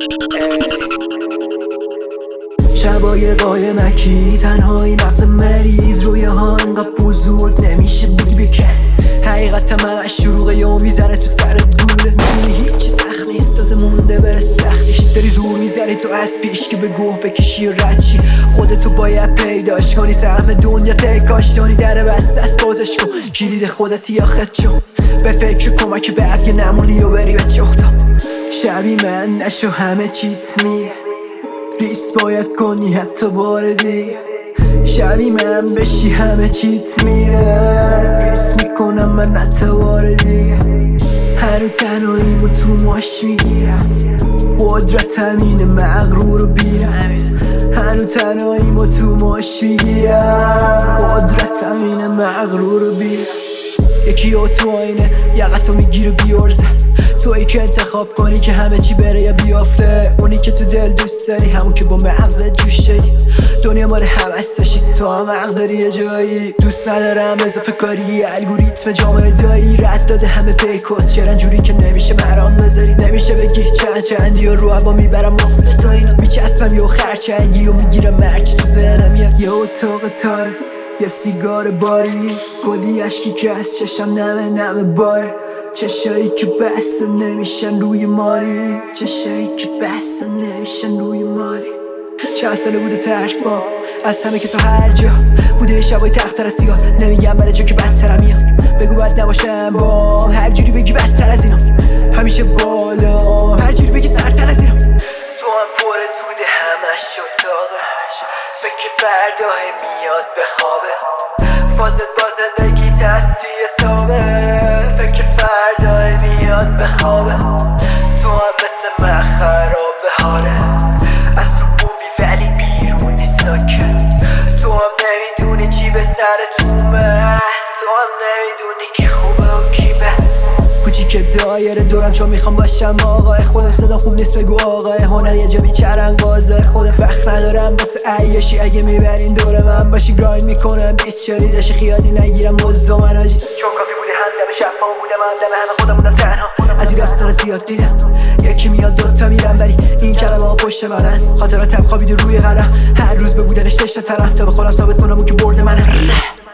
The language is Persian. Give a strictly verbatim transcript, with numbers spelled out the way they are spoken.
شبای قایمکی تنهایی مغز مریض روی ها انقدر بزرگ نمیشه بودی به کسی. حقیقت همه شروعه یا میزنه تو سرت گوله. میدونی هیچی سخت نیست تازه مونده بره سختیش. داری زور میزنی تو از پیش که به گوه بکشی و رد چی. خودتو باید پیداش کنی، سهم دنیا تکاش کنی. در بسته از بازش کن، کلید خودتی یا خط شو. به فکر کمک برگ نمونی و بری به چختا. شبی من نشو همه چیت میره، ریس باید کنی حتی بار دیگه. شبی من بشی همه چیت میره، ریس میکنم من حتی بار دیگه. هنو تنهاییم و تو ماش میگیرم، قدرت همینه مغرور و بیرم. هنو تنهاییم و تو ماش میگیرم، قدرت همینه مغرور و بیرم. یکی یا تو آینه یقتو میگیره بیارزه، تویی که انتخاب کنی که همه چی بره یا بیافته. اونی که تو دل دوست داری، همون که با مغزت جوش شدی. دنیا مال حوثشی، تو هم حق داری یه جایی. دوست ندارم اضافه کاری، الگوریتم جامعه دایی رد داده همه پیکوست. چرا جوری که نمیشه مرام بذاری، نمیشه بگی چند چندی و رو هوا میبرم مخت تا اینا. میچسبم یه خرچنگی و میگیرم مرچ تو ذهنم. یه اتاق تاره، یه سیگار باری، گلی اشکی که از چشم نمه نمه باره. چشایی که بسته نمیشن روی ماری، چشایی که بسته نمیشن روی ماری. چند ساله بوده ترس با از همه کسا هر جا بوده. یه شبای تختر از سیگار، نمیگم برای جو که بدترم میام. بگو بد نباشم با هر جوری بگی بدتر از اینا. همیشه بالا هر جوری بگی سرتر از اینا. تو هم پر دوده همش اتاقه، فکر فردا میاد به خوابه. فازت با زندگی تصویه حسابه، فکر فردا میاد به خوابه. تو هم مثل من خراب بهاره، از تو بومی ولی بیرونی ساکت. تو هم نمیدونی چی به سرتومه، تو هم نمیدونی کی خوبه و کی بد. کوچیک دایره دورم چون میخوام باشم آقای خودم. صدا خوب نیست بگو آقای هنر یه جا بیچرن بازه خودم. وقت ندارم واسه عیاشی، اگه میبرین دور من باشی گراین میکنم بیست شریدش خیالی نگیرم مزدا من آجی. چون کافی بوده هم دم شفا بوده من دم همه خودم بودم تنها. از این داستان زیاد دیدم، یکی میاد دوتا میرم ولی این کلمه ها پشت منن. خاطراتم خوابیده روی قلم، هر روز به بودنش تشنه ترم تا به خودم ثابت کنم اون که برد منه.